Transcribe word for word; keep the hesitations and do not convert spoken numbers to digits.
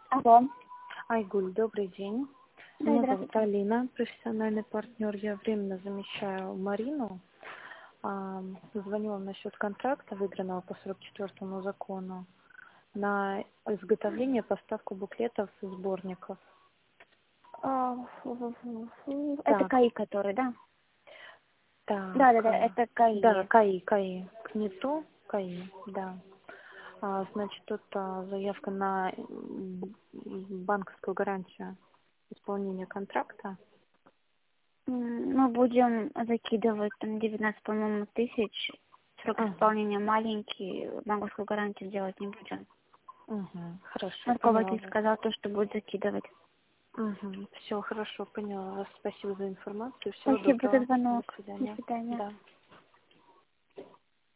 Алло. Айгуль, добрый день. Да, Меня зовут здравствуйте. Алина, профессиональный партнер. Я временно замещаю Марину. А, Звоню вам насчет контракта, выигранного по сорок четвёртому закону, на изготовление, поставку буклетов и сборников. А, фу- фу- фу- фу. Это Так, КАИ, который, да? Да, да, так, да, а, это да, КАИ. КАИ, КАИ, к НИТу, КАИ, да. А, значит, тут а, заявка на м, банковскую гарантию исполнения контракта. М, Мы будем закидывать там девятнадцать, по-моему, тысяч. Срок Угу, исполнения маленький, банковскую гарантию делать не будем. угу, хорошо, Руководитель поняла вас. сказал то, что будет закидывать. Угу. Все, хорошо, поняла вас. Спасибо за информацию. Всего Спасибо за доброго. До звонок. До свидания. свидания. Да.